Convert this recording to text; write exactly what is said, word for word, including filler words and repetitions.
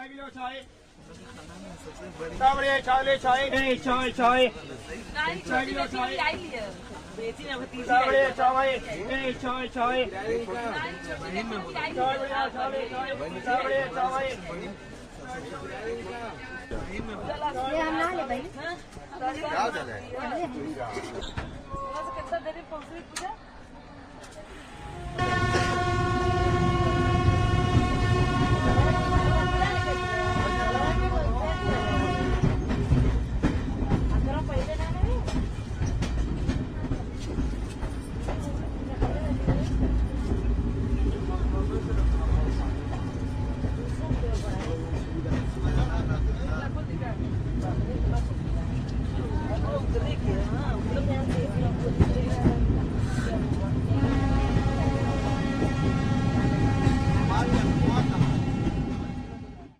चाय किलो चाय बढ़िया चाय ले चाय चाय चाय चाय किलो चाय बढ़िया चाय चाय चाय बढ़िया चाय ये हम ना ले भाई क्या चल रहा है कितना देर में पहुंच रही पूजा।